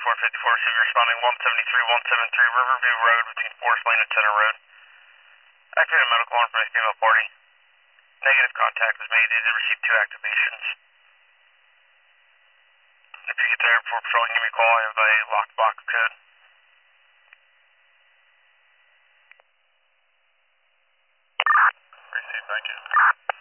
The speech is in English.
9454, so you're responding 173 Riverview Road between Forest Lane and Center Road. Activated medical alarm from a female party. Negative contact was made. You did receive 2 activations. If you get there before patrolling, give me a call. I have a locked box code. Receive, thank you.